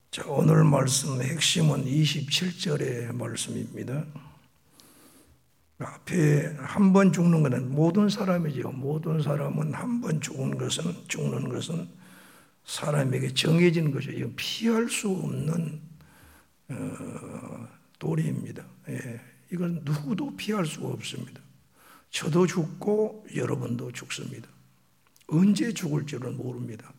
자, 오늘 말씀 핵심은 27절의 말씀입니다. 앞에 한 번 죽는 것은 모든 사람이죠. 모든 사람은 한 번 죽는 것은 사람에게 정해진 것이죠. 이건 피할 수 없는 도리입니다. 이건 누구도 피할 수가 없습니다. 저도 죽고 여러분도 죽습니다. 언제 죽을지는 모릅니다.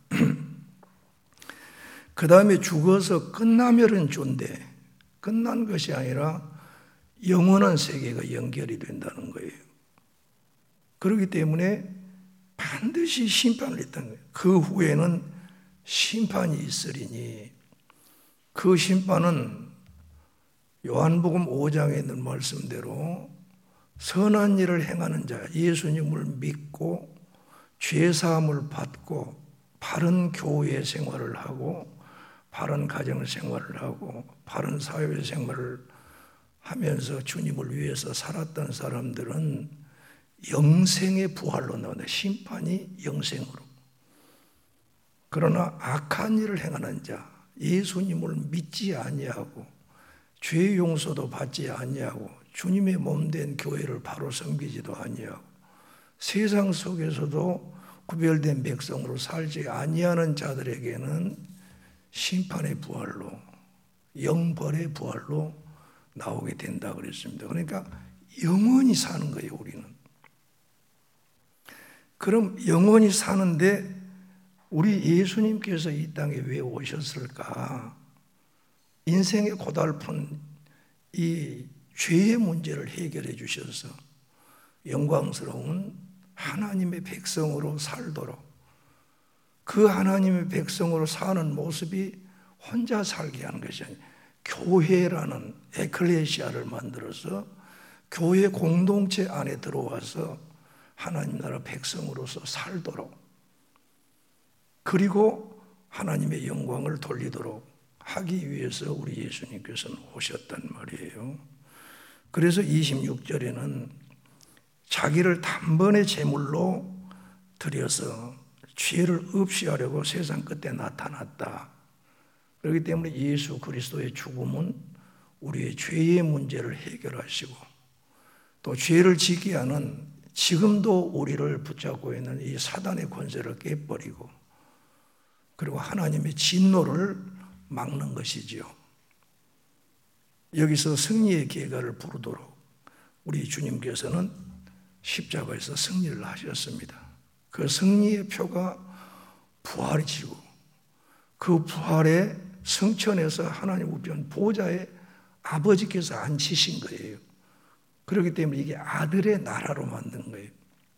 그 다음에 죽어서 끝나면은 존재, 끝난 것이 아니라 영원한 세계가 연결이 된다는 거예요. 그렇기 때문에 반드시 심판을 했다는 거예요. 그 후에는 심판이 있으리니, 그 심판은 요한복음 5장에 있는 말씀대로 선한 일을 행하는 자, 예수님을 믿고 죄사함을 받고 바른 교회 생활을 하고 바른 가정 생활을 하고 바른 사회 생활을 하면서 주님을 위해서 살았던 사람들은 영생의 부활로 나온다. 심판이 영생으로. 그러나 악한 일을 행하는 자, 예수님을 믿지 아니하고 죄 용서도 받지 아니하고 주님의 몸된 교회를 바로 섬기지도 아니하고 세상 속에서도 구별된 백성으로 살지 아니하는 자들에게는 심판의 부활로, 영벌의 부활로 나오게 된다 그랬습니다. 그러니까 영원히 사는 거예요, 우리는. 그럼 영원히 사는데 우리 예수님께서 이 땅에 왜 오셨을까? 인생의 고달픈 이 죄의 문제를 해결해 주셔서 영광스러운 하나님의 백성으로 살도록, 그 하나님의 백성으로 사는 모습이 혼자 살게 하는 것이 아니라 교회라는 에클레시아를 만들어서 교회 공동체 안에 들어와서 하나님 나라 백성으로서 살도록, 그리고 하나님의 영광을 돌리도록 하기 위해서 우리 예수님께서는 오셨단 말이에요. 그래서 26절에는 자기를 단번에 제물로 드려서 죄를 없이 하려고 세상 끝에 나타났다. 그렇기 때문에 예수 그리스도의 죽음은 우리의 죄의 문제를 해결하시고 또 죄를 지게 하는 지금도 우리를 붙잡고 있는 이 사단의 권세를 깨버리고 그리고 하나님의 진노를 막는 것이지요. 여기서 승리의 계가를 부르도록 우리 주님께서는 십자가에서 승리를 하셨습니다. 그 승리의 표가 부활이시고 그 부활의 성천에서 하나님 우편 보좌에 아버지께서 앉히신 거예요. 그렇기 때문에 이게 아들의 나라로 만든 거예요.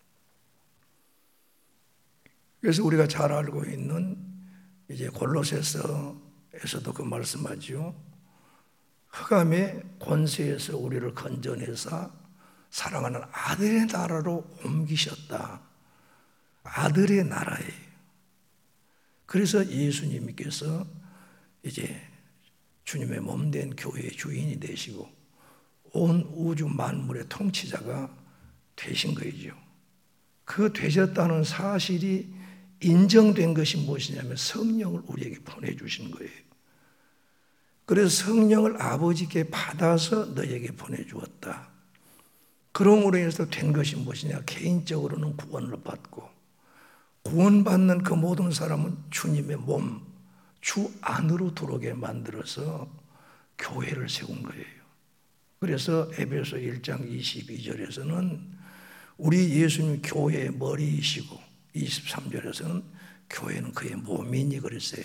그래서 우리가 잘 알고 있는 이제 골로새서에서도 그 말씀하죠. 흑암의 권세에서 우리를 건져내사 사랑하는 아들의 나라로 옮기셨다. 아들의 나라예요. 그래서 예수님께서 이제 주님의 몸된 교회의 주인이 되시고 온 우주 만물의 통치자가 되신 거죠. 그 되셨다는 사실이 인정된 것이 무엇이냐면 성령을 우리에게 보내주신 거예요. 그래서 성령을 아버지께 받아서 너에게 보내주었다. 그러므로 인해서 된 것이 무엇이냐? 개인적으로는 구원을 받고 구원받는 그 모든 사람은 주님의 몸, 주 안으로 들어오게 만들어서 교회를 세운 거예요. 그래서 에베소 1장 22절에서는 우리 예수님 교회의 머리이시고 23절에서는 교회는 그의 몸이니 그랬어요.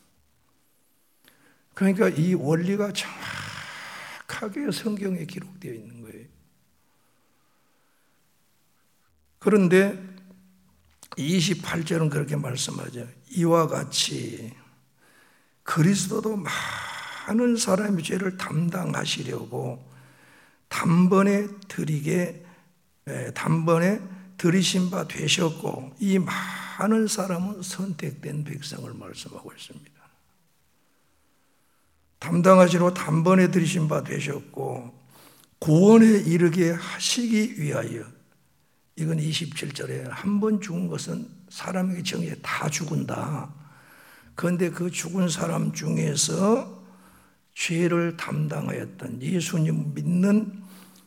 그러니까 이 원리가 정확하게 성경에 기록되어 있는 거예요. 그런데 28절은 그렇게 말씀하죠. 이와 같이 그리스도도 많은 사람의 죄를 담당하시려고 단번에 들이신 바 되셨고 이 많은 사람은 선택된 백성을 말씀하고 있습니다. 담당하시려고 단번에 들이신 바 되셨고 구원에 이르게 하시기 위하여, 이건 27절에 한 번 죽은 것은 사람에게 정해 다 죽은다. 그런데 그 죽은 사람 중에서 죄를 담당하였던 예수님 믿는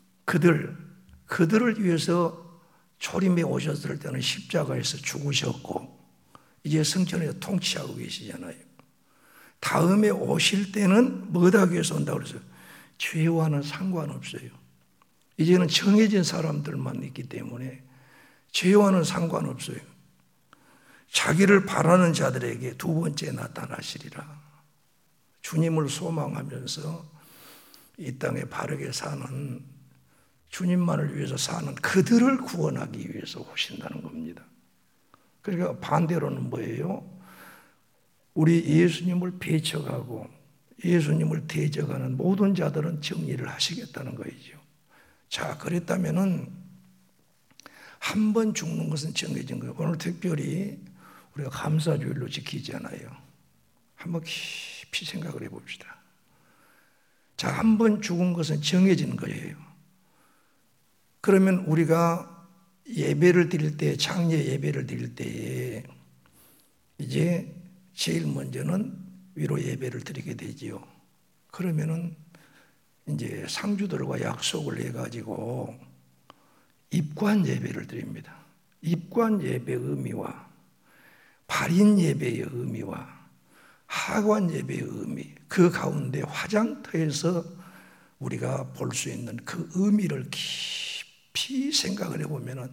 그들을 위해서 초림에 오셨을 때는 십자가에서 죽으셨고 이제 성전에서 통치하고 계시잖아요. 다음에 오실 때는 뭐다 하기 위해서 온다고 그랬어요? 죄와는 상관없어요. 이제는 정해진 사람들만 있기 때문에 죄와는 상관없어요. 자기를 바라는 자들에게 두 번째 나타나시리라. 주님을 소망하면서 이 땅에 바르게 사는, 주님만을 위해서 사는 그들을 구원하기 위해서 오신다는 겁니다. 그러니까 반대로는 뭐예요? 우리 예수님을 배척하고 예수님을 대적하는 모든 자들은 정리를 하시겠다는 거죠. 자, 그랬다면은 한 번 죽는 것은 정해진 거예요. 오늘 특별히 우리가 감사주일로 지키잖아요. 한번 깊이 생각을 해봅시다. 자, 한 번 죽은 것은 정해진 거예요. 그러면 우리가 예배를 드릴 때, 장례 예배를 드릴 때에 이제 제일 먼저는 위로 예배를 드리게 되지요. 그러면은 이제 상주들과 약속을 해가지고 입관 예배를 드립니다. 입관 예배의 의미와 발인 예배의 의미와 하관 예배의 의미, 그 가운데 화장터에서 우리가 볼 수 있는 그 의미를 깊이 생각을 해보면은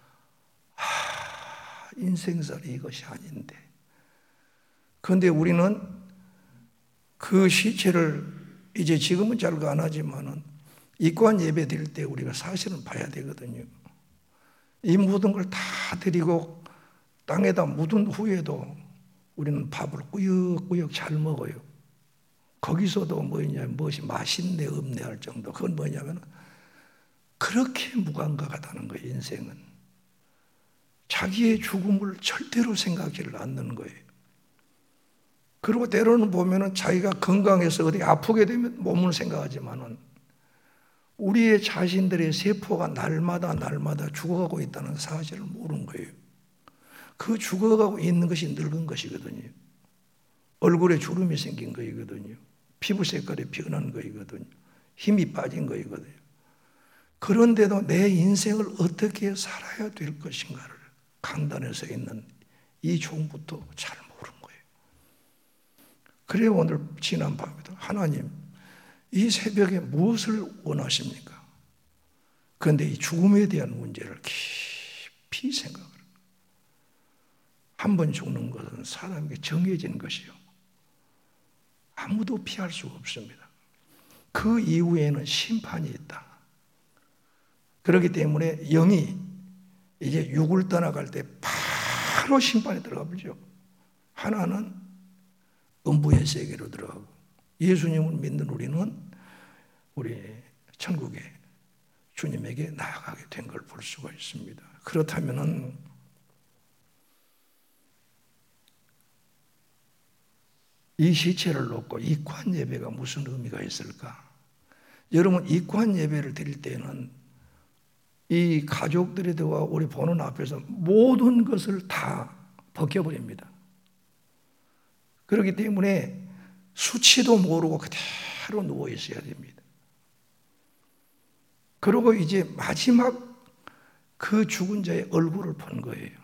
인생살이 이것이 아닌데. 그런데 우리는 그 시체를 이제 지금은 잘 안 하지만은 입관 예배 드릴 때 우리가 사실은 봐야 되거든요. 이 모든 걸 다 드리고 땅에다 묻은 후에도 우리는 밥을 꾸역꾸역 잘 먹어요. 거기서도 무엇이 맛있네 없네 할 정도. 그건 뭐냐면 그렇게 무감각하다는 거예요. 인생은 자기의 죽음을 절대로 생각하지를 않는 거예요. 그리고 때로는 보면은 자기가 건강해서 어디 아프게 되면 몸을 생각하지만은 우리의 자신들의 세포가 날마다 죽어가고 있다는 사실을 모르는 거예요. 그 죽어가고 있는 것이 늙은 것이거든요. 얼굴에 주름이 생긴 거이거든요. 피부 색깔이 변한 거이거든요. 힘이 빠진 거이거든요. 그런데도 내 인생을 어떻게 살아야 될 것인가를 강단에 서 있는 이 종부터 잘 모르는 거예요. 그래서 오늘 지난 밤에도 하나님, 이 새벽에 무엇을 원하십니까? 그런데 이 죽음에 대한 문제를 깊이 생각을 해요. 한 번 죽는 것은 사람에게 정해진 것이요. 아무도 피할 수가 없습니다. 그 이후에는 심판이 있다. 그렇기 때문에 영이 이제 육을 떠나갈 때 바로 심판에 들어가 보죠. 하나는 음부의 세계로 들어가고 예수님을 믿는 우리는 우리 천국에 주님에게 나아가게 된 걸 볼 수가 있습니다. 그렇다면은 이 시체를 놓고 입관 예배가 무슨 의미가 있을까? 여러분, 입관 예배를 드릴 때는 이 가족들과 우리 보는 앞에서 모든 것을 다 벗겨버립니다. 그렇기 때문에 수치도 모르고 그대로 누워 있어야 됩니다. 그리고 이제 마지막 그 죽은 자의 얼굴을 본 거예요.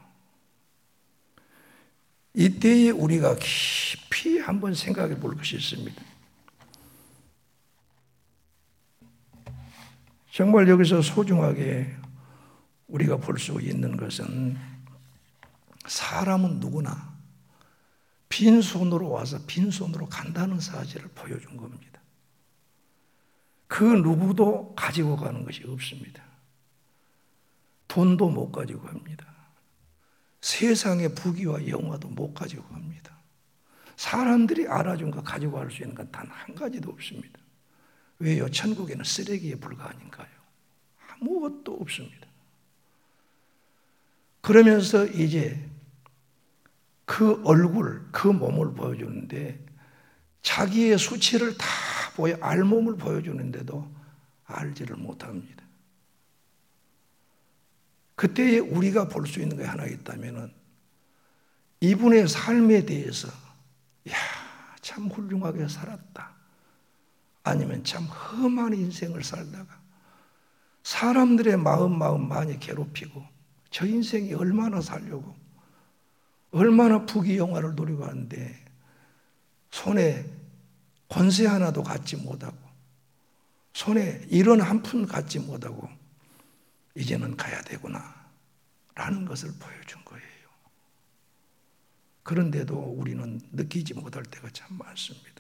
이때에 우리가 깊이 한번 생각해 볼 것이 있습니다. 정말 여기서 소중하게 우리가 볼 수 있는 것은 사람은 누구나 빈손으로 와서 빈손으로 간다는 사실을 보여준 겁니다. 그 누구도 가지고 가는 것이 없습니다. 돈도 못 가지고 갑니다. 세상의 부귀와 영화도 못 가지고 갑니다. 사람들이 알아준 거 가지고 갈 수 있는 건 단 한 가지도 없습니다. 왜요? 천국에는 쓰레기에 불과하니까요. 아무것도 없습니다. 그러면서 이제 그 얼굴, 그 몸을 보여주는데 자기의 수치를 다 알몸을 보여주는데도 알지를 못합니다. 그때에 우리가 볼 수 있는 게 하나 있다면 이분의 삶에 대해서 야, 참 훌륭하게 살았다. 아니면 참 험한 인생을 살다가 사람들의 마음 많이 괴롭히고 저 인생이 얼마나 살려고 얼마나 부귀영화를 누리고 하는데 손에 권세 하나도 갖지 못하고 손에 일원 한 푼 갖지 못하고 이제는 가야 되구나 라는 것을 보여준 거예요. 그런데도 우리는 느끼지 못할 때가 참 많습니다.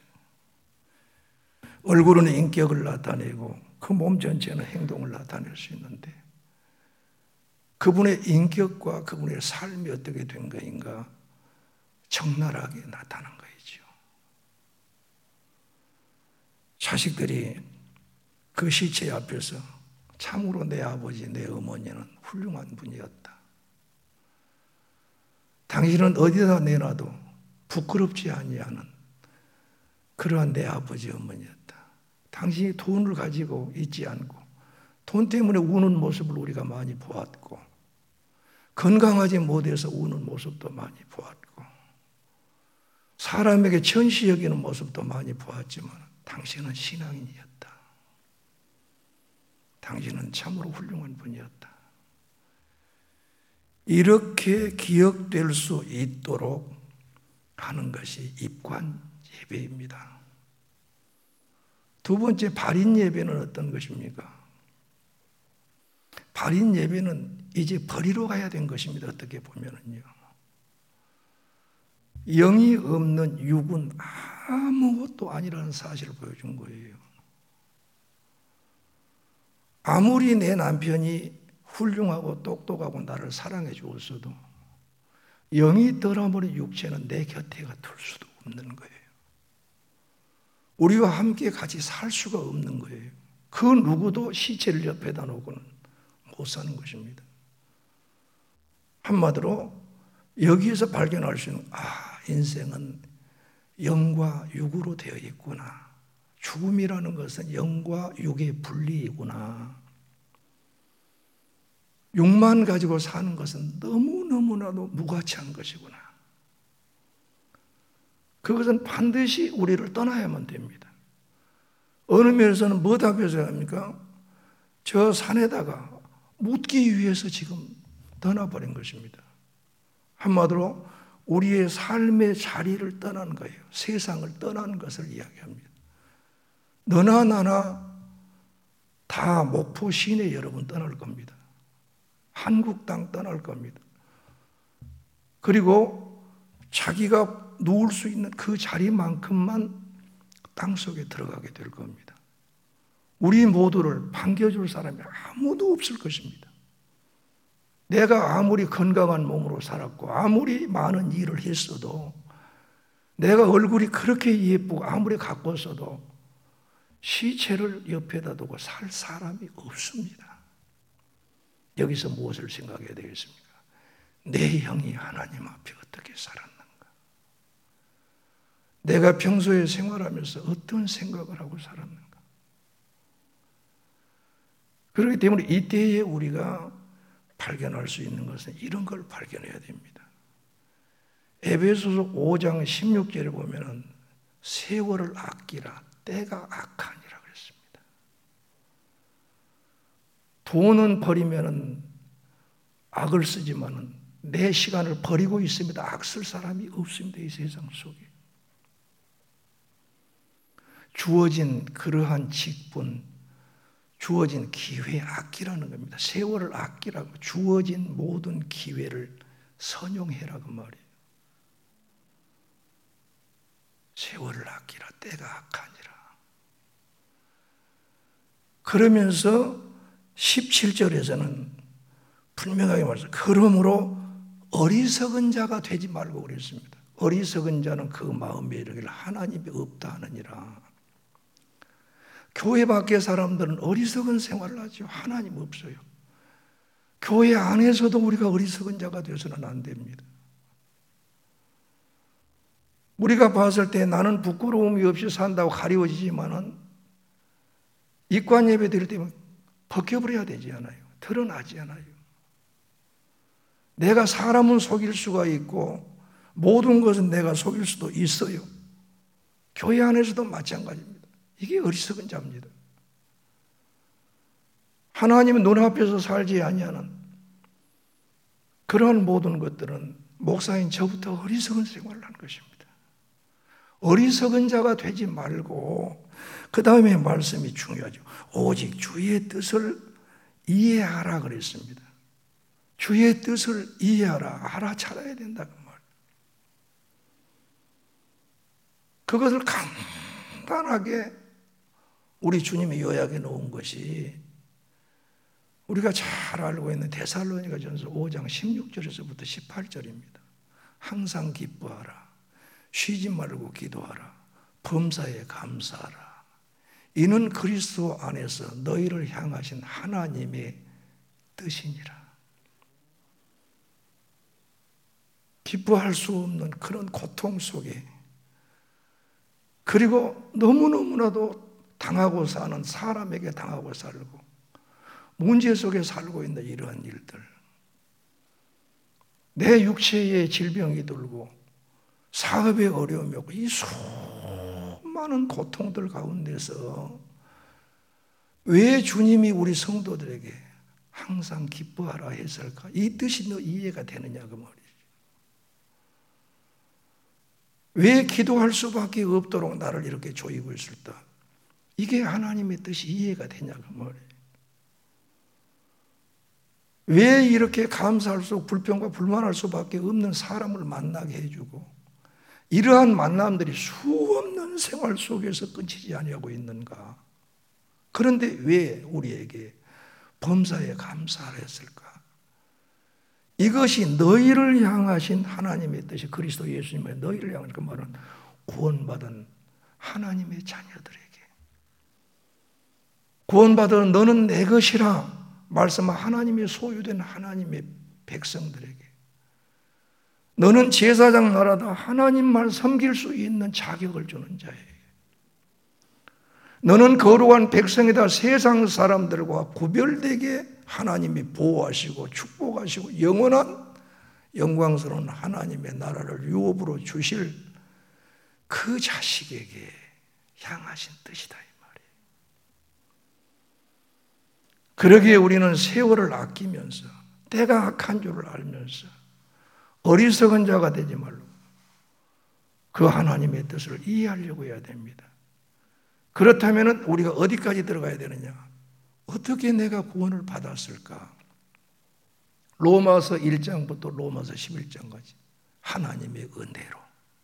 얼굴은 인격을 나타내고 그 몸 전체는 행동을 나타낼 수 있는데 그분의 인격과 그분의 삶이 어떻게 된 거인가 적나라하게 나타난 거이죠. 자식들이 그 시체 앞에서 참으로 내 아버지, 내 어머니는 훌륭한 분이었다. 당신은 어디다 내놔도 부끄럽지 아니하는 그러한 내 아버지, 어머니였다. 당신이 돈을 가지고 있지 않고 돈 때문에 우는 모습을 우리가 많이 보았고 건강하지 못해서 우는 모습도 많이 보았고 사람에게 천시 여기는 모습도 많이 보았지만 당신은 신앙인이었다. 당신은 참으로 훌륭한 분이었다. 이렇게 기억될 수 있도록 하는 것이 입관 예배입니다. 두 번째, 발인 예배는 어떤 것입니까? 발인 예배는 이제 버리러 가야 된 것입니다. 어떻게 보면은요. 영이 없는 육은 아무것도 아니라는 사실을 보여준 거예요. 아무리 내 남편이 훌륭하고 똑똑하고 나를 사랑해 주었어도 영이 떠나버린 육체는 내 곁에가 둘 수도 없는 거예요. 우리와 함께 같이 살 수가 없는 거예요. 그 누구도 시체를 옆에다 놓고는 못 사는 것입니다. 한마디로 여기에서 발견할 수 있는 인생은 영과 육으로 되어 있구나. 죽음이라는 것은 영과 육의 분리이구나. 육만 가지고 사는 것은 너무너무나도 무가치한 것이구나. 그것은 반드시 우리를 떠나야만 됩니다. 어느 면에서는 뭐 답해서 합니까? 저 산에다가 묻기 위해서 지금 떠나버린 것입니다. 한마디로 우리의 삶의 자리를 떠난 거예요. 세상을 떠나는 것을 이야기합니다. 너나 나나 다 목포 시내 여러분 떠날 겁니다. 한국 땅 떠날 겁니다. 그리고 자기가 누울 수 있는 그 자리만큼만 땅속에 들어가게 될 겁니다. 우리 모두를 반겨줄 사람이 아무도 없을 것입니다. 내가 아무리 건강한 몸으로 살았고 아무리 많은 일을 했어도 내가 얼굴이 그렇게 예쁘고 아무리 가꿨어도 시체를 옆에다 두고 살 사람이 없습니다. 여기서 무엇을 생각해야 되겠습니까? 내 영이 하나님 앞에 어떻게 살았는가? 내가 평소에 생활하면서 어떤 생각을 하고 살았는가? 그렇기 때문에 이때에 우리가 발견할 수 있는 것은 이런 걸 발견해야 됩니다. 에베소서 5장 16절에 보면은 세월을 아끼라 때가 악하니라 그랬습니다. 돈은 버리면은 악을 쓰지만은 내 시간을 버리고 있습니다. 악 쓸 사람이 없습니다. 이 세상 속에. 주어진 그러한 직분, 주어진 기회 아끼라는 겁니다. 세월을 아끼라고 주어진 모든 기회를 선용해라고 말이에요. 세월을 아끼라 때가 악하니라. 그러면서 17절에서는 분명하게 말해서 그러므로 어리석은 자가 되지 말고 그랬습니다. 어리석은 자는 그 마음에 이르기를 하나님이 없다 하느니라. 교회 밖의 사람들은 어리석은 생활을 하죠. 하나님 없어요. 교회 안에서도 우리가 어리석은 자가 되어서는 안 됩니다. 우리가 봤을 때 나는 부끄러움이 없이 산다고 가리워지지만은 입관 예배 드릴 때면 벗겨버려야 되지 않아요. 드러나지 않아요. 내가 사람은 속일 수가 있고 모든 것은 내가 속일 수도 있어요. 교회 안에서도 마찬가지입니다. 이게 어리석은 자입니다. 하나님의 눈앞에서 살지 아니하는 그러한 모든 것들은 목사인 저부터 어리석은 생활을 한 것입니다. 어리석은 자가 되지 말고 그 다음에 말씀이 중요하죠. 오직 주의 뜻을 이해하라 그랬습니다. 주의 뜻을 이해하라, 알아차려야 된다 그 말. 그것을 간단하게 우리 주님이 요약해 놓은 것이 우리가 잘 알고 있는 데살로니가전서 5장 16절에서부터 18절입니다. 항상 기뻐하라, 쉬지 말고 기도하라, 범사에 감사하라. 이는 그리스도 안에서 너희를 향하신 하나님의 뜻이니라. 기뻐할 수 없는 그런 고통 속에, 그리고 너무너무나도 당하고 사는 사람에게 당하고 살고 문제 속에 살고 있는 이러한 일들, 내 육체에 질병이 들고 사업에 어려움이 없고 이 수많은 고통들 가운데서 왜 주님이 우리 성도들에게 항상 기뻐하라 했을까? 이 뜻이 너 이해가 되느냐 그 말이죠. 왜 기도할 수밖에 없도록 나를 이렇게 조이고 있을까? 이게 하나님의 뜻이 이해가 되냐 그 말이에요. 왜 이렇게 감사할 수, 불평과 불만할 수밖에 없는 사람을 만나게 해주고 이러한 만남들이 수없는 생활 속에서 끊이지 아니하고 있는가? 그런데 왜 우리에게 범사에 감사를 했을까? 이것이 너희를 향하신 하나님의 뜻이 그리스도 예수님의 너희를 향한 그 말은 구원받은 하나님의 자녀들에게, 구원받은 너는 내 것이라 말씀한 하나님의 소유된 하나님의 백성들에게, 너는 제사장 나라다 하나님만 섬길 수 있는 자격을 주는 자에게, 너는 거룩한 백성이다 세상 사람들과 구별되게 하나님이 보호하시고 축복하시고 영원한 영광스러운 하나님의 나라를 유업으로 주실 그 자식에게 향하신 뜻이다 이 말이에요. 그러기에 우리는 세월을 아끼면서 때가 악한 줄을 알면서 어리석은 자가 되지 말고 그 하나님의 뜻을 이해하려고 해야 됩니다. 그렇다면 우리가 어디까지 들어가야 되느냐? 어떻게 내가 구원을 받았을까? 로마서 1장부터 로마서 11장까지 하나님의 은혜로,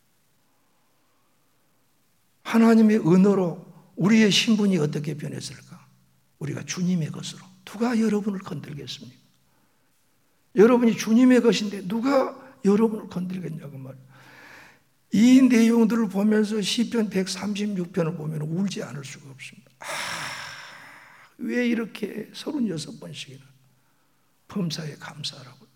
하나님의 은혜로 우리의 신분이 어떻게 변했을까? 우리가 주님의 것으로. 누가 여러분을 건들겠습니까? 여러분이 주님의 것인데 누가 여러분을 건들겠냐고 말이에요. 이 내용들을 보면서 시편 136편을 보면 울지 않을 수가 없습니다. 왜 이렇게 36번씩이나 범사에 감사하라고,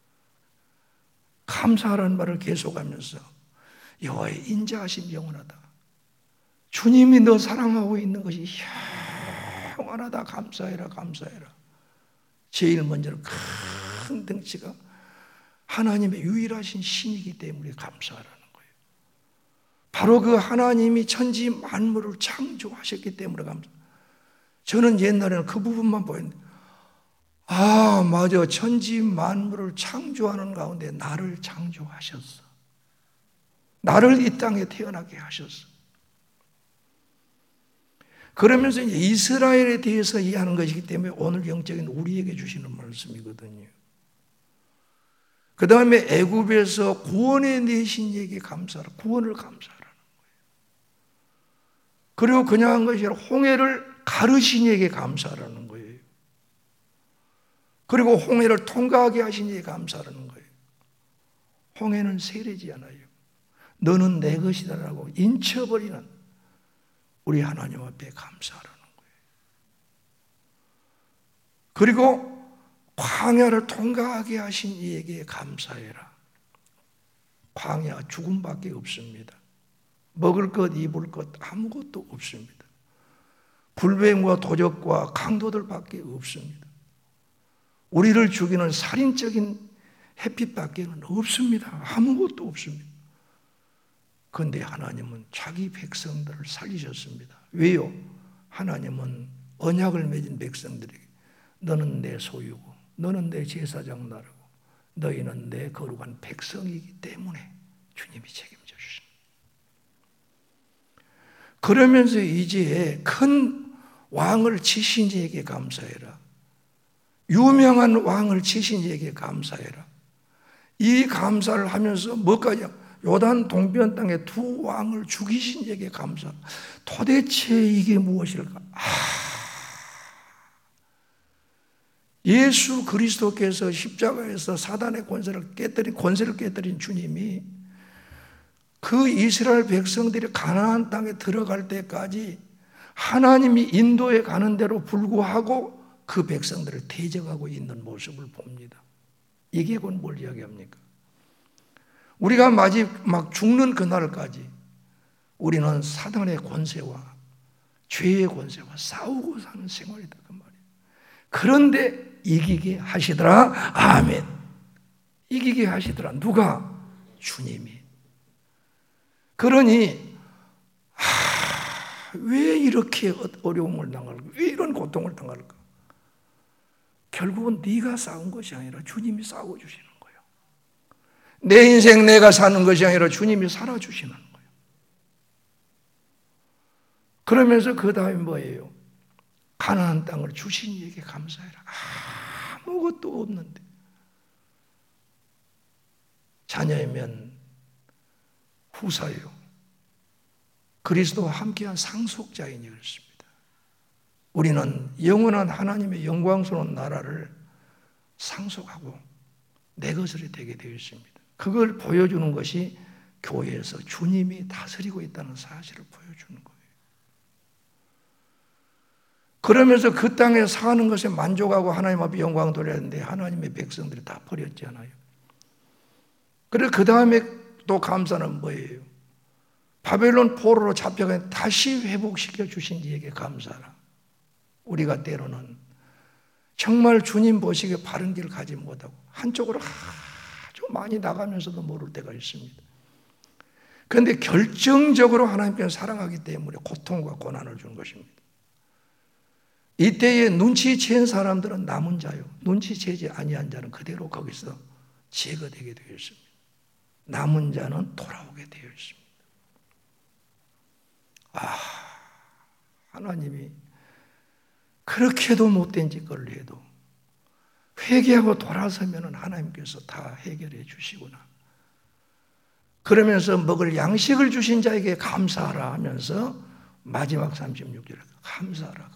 감사하라는 말을 계속하면서 여호와의 인자하심 영원하다, 주님이 너 사랑하고 있는 것이 영원하다, 감사해라 감사해라. 제일 먼저는 큰 덩치가 하나님의 유일하신 신이기 때문에 감사하라는 거예요. 바로 그 하나님이 천지 만물을 창조하셨기 때문에 감사. 저는 옛날에는 그 부분만 보였는데, 맞아, 천지 만물을 창조하는 가운데 나를 창조하셨어. 나를 이 땅에 태어나게 하셨어. 그러면서 이제 이스라엘에 대해서 이해하는 것이기 때문에 오늘 영적인 우리에게 주시는 말씀이거든요. 그 다음에 애굽에서 구원해 내신 이에게 감사하라. 구원을 감사하라는 거예요. 그리고 그냥 한 것이 아니라 홍해를 가르신 이에게 감사하라는 거예요. 그리고 홍해를 통과하게 하신 이에게 감사하라는 거예요. 홍해는 세례지 않아요. 너는 내 것이다라고 인쳐버리는 우리 하나님 앞에 감사하라는 거예요. 그리고 광야를 통과하게 하신 이에게 감사해라. 광야 죽음밖에 없습니다. 먹을 것, 입을 것 아무것도 없습니다. 불뱀과 도적과 강도들밖에 없습니다. 우리를 죽이는 살인적인 햇빛밖에는 없습니다. 아무것도 없습니다. 그런데 하나님은 자기 백성들을 살리셨습니다. 왜요? 하나님은 언약을 맺은 백성들에게 너는 내 소유고 너는 내 제사장 나라고 너희는 내 거룩한 백성이기 때문에 주님이 책임져 주십니다. 그러면서 이제 큰 왕을 치신 이에게 감사해라. 유명한 왕을 치신 이에게 감사해라. 이 감사를 하면서 뭐까지? 요단 동편 땅에 두 왕을 죽이신 이에게 감사. 도대체 이게 무엇일까? 예수 그리스도께서 십자가에서 사단의 권세를 깨뜨린 주님이 그 이스라엘 백성들이 가나안 땅에 들어갈 때까지 하나님이 인도해 가는 대로 불구하고 그 백성들을 대적하고 있는 모습을 봅니다. 이게 곧 뭘 이야기합니까? 우리가 마지막 죽는 그날까지 우리는 사단의 권세와 죄의 권세와 싸우고 사는 생활이다 그 말이에요. 그런데 이기게 하시더라. 아멘. 이기게 하시더라. 누가? 주님이. 그러니 왜 이렇게 어려움을 당할까? 왜 이런 고통을 당할까? 결국은 네가 싸운 것이 아니라 주님이 싸워주시는 거예요. 내 인생 내가 사는 것이 아니라 주님이 살아주시는 거예요. 그러면서 그 다음에 뭐예요? 가나안 땅을 주신 이에게 감사해라. 아무것도 없는데 자녀이면 후사요. 그리스도와 함께한 상속자이니 그렇습니다. 우리는 영원한 하나님의 영광스러운 나라를 상속하고 내 것으로 되게 되어 있습니다. 그걸 보여주는 것이 교회에서 주님이 다스리고 있다는 사실을 보여주는 거예요. 그러면서 그 땅에 사는 것에 만족하고 하나님 앞에 영광 돌렸는데 하나님의 백성들이 다 버렸잖아요. 그래서 그 다음에 또 감사는 뭐예요? 바벨론 포로로 잡혀가 다시 회복시켜 주신 이에게 감사라. 우리가 때로는 정말 주님 보시기에 바른 길을 가지 못하고 한쪽으로 아주 많이 나가면서도 모를 때가 있습니다. 그런데 결정적으로 하나님께서 사랑하기 때문에 고통과 고난을 주는 것입니다. 이때에 눈치챈 사람들은 남은 자요, 눈치채지 아니한 자는 그대로 거기서 제거되게 되어 있습니다. 남은 자는 돌아오게 되어 있습니다. 하나님이 그렇게도 못된 짓거리를 해도 회개하고 돌아서면 하나님께서 다 해결해 주시구나. 그러면서 먹을 양식을 주신 자에게 감사하라 하면서 마지막 36절에 감사하라.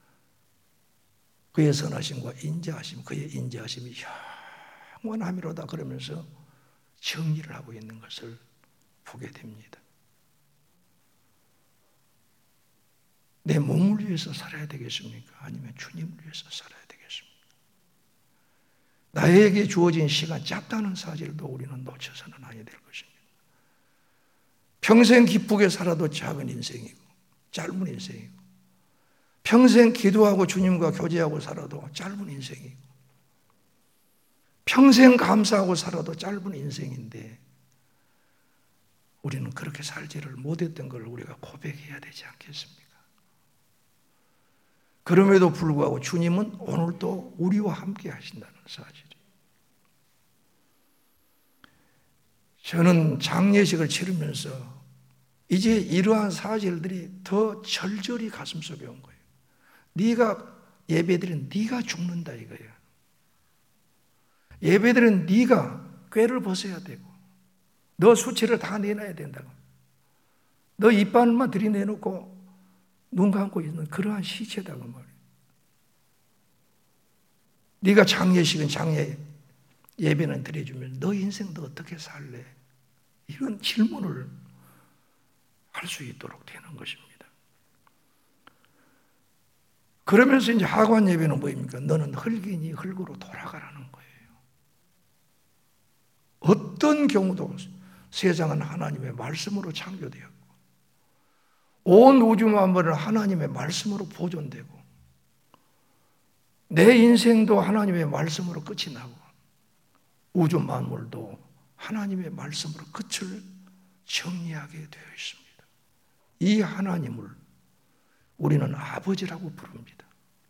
그의 선하심과 인자하심, 그의 인자하심이 영원함이로다 그러면서 정리를 하고 있는 것을 보게 됩니다. 내 몸을 위해서 살아야 되겠습니까? 아니면 주님을 위해서 살아야 되겠습니까? 나에게 주어진 시간 짧다는 사실도 우리는 놓쳐서는 아니 될 것입니다. 평생 기쁘게 살아도 작은 인생이고 짧은 인생이고 평생 기도하고 주님과 교제하고 살아도 짧은 인생이고 평생 감사하고 살아도 짧은 인생인데 우리는 그렇게 살지를 못했던 걸 우리가 고백해야 되지 않겠습니까? 그럼에도 불구하고 주님은 오늘도 우리와 함께 하신다는 사실이에요. 저는 장례식을 치르면서 이제 이러한 사실들이 더 절절히 가슴속에 온 거예요. 네가 예배드린 네가 죽는다 이거예요. 예배드린 네가 꾀를 벗어야 되고 너 수치를 다 내놔야 된다고. 너 이빨만 들이내놓고 눈 감고 있는 그러한 시체다고 말이에요. 네가 장례식은 장례 예배는 드려주면 너 인생 너 어떻게 살래? 이런 질문을 할 수 있도록 되는 것입니다. 그러면서 이제 하관 예배는 뭐입니까? 너는 흙이니 흙으로 돌아가라는 거예요. 어떤 경우도 세상은 하나님의 말씀으로 창조되었고 온 우주 만물은 하나님의 말씀으로 보존되고 내 인생도 하나님의 말씀으로 끝이 나고 우주 만물도 하나님의 말씀으로 끝을 정리하게 되어 있습니다. 이 하나님을 우리는 아버지라고 부릅니다.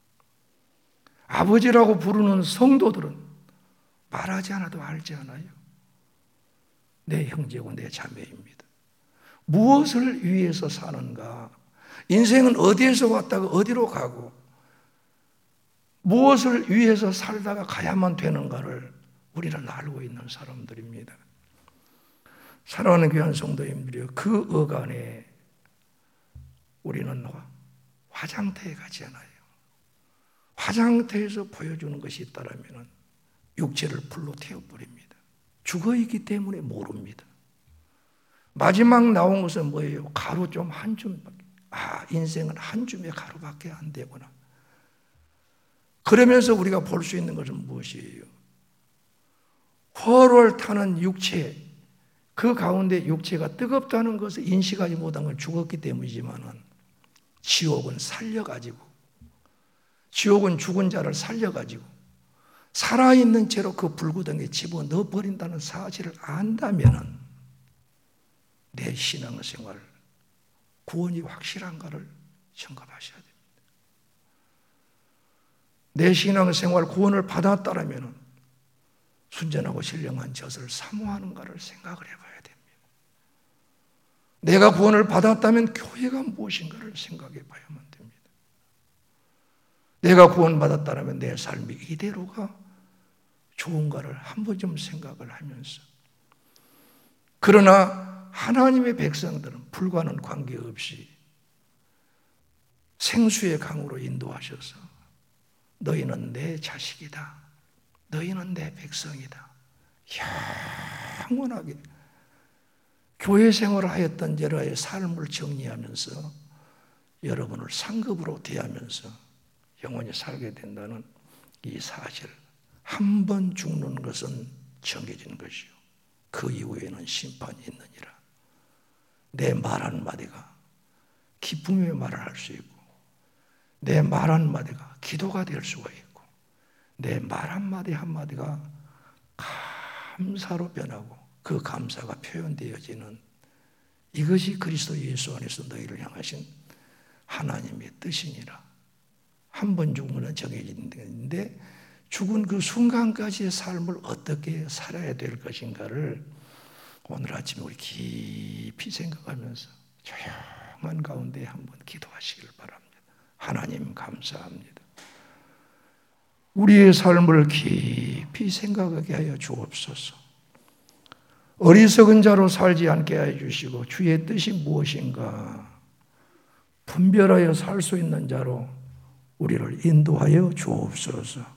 아버지라고 부르는 성도들은 말하지 않아도 알지 않아요? 내 형제고 내 자매입니다. 무엇을 위해서 사는가? 인생은 어디에서 왔다가 어디로 가고 무엇을 위해서 살다가 가야만 되는가를 우리는 알고 있는 사람들입니다. 사랑하는 귀한 성도님들이요, 그 어간에 우리는 화장터에 가지 않아요. 화장터에서 보여주는 것이 있다면 육체를 불로 태워버립니다. 죽어있기 때문에 모릅니다. 마지막 나온 것은 뭐예요? 가루 좀 한 줌밖에. 인생은 한 줌의 가루밖에 안 되구나. 그러면서 우리가 볼 수 있는 것은 무엇이에요?火를 타는 육체, 그 가운데 육체가 뜨겁다는 것을 인식하지 못한 건 죽었기 때문이지만은 지옥은 살려가지고, 지옥은 죽은 자를 살려가지고 살아있는 채로 그 불구덩이에 집어넣어버린다는 사실을 안다면은 내 신앙생활, 구원이 확실한가를 점검하셔야 됩니다. 내 신앙생활 구원을 받았다라면 순전하고 신령한 젖을 사모하는가를 생각을 해봐야 됩니다. 내가 구원을 받았다면 교회가 무엇인가를 생각해 봐야만 됩니다. 내가 구원받았다면 내 삶이 이대로가 좋은가를 한 번 좀 생각을 하면서, 그러나 하나님의 백성들은 불과는 관계없이 생수의 강으로 인도하셔서 너희는 내 자식이다, 너희는 내 백성이다, 영원하게 교회 생활을 하였던 여러의 삶을 정리하면서 여러분을 상급으로 대하면서 영원히 살게 된다는 이 사실, 한 번 죽는 것은 정해진 것이요 그 이후에는 심판이 있느니라. 내 말 한마디가 기쁨의 말을 할 수 있고, 내 말 한마디가 기도가 될 수가 있고, 내 말 한마디 한마디가 감사로 변하고 그 감사가 표현되어지는, 이것이 그리스도 예수 안에서 너희를 향하신 하나님의 뜻이니라. 한 번 죽으면 정해진 것인데 죽은 그 순간까지의 삶을 어떻게 살아야 될 것인가를 오늘 아침에 우리 깊이 생각하면서 조용한 가운데 한번 기도하시길 바랍니다. 하나님 감사합니다. 우리의 삶을 깊이 생각하게 하여 주옵소서. 어리석은 자로 살지 않게 하여 주시고 주의 뜻이 무엇인가 분별하여 살 수 있는 자로 우리를 인도하여 주옵소서.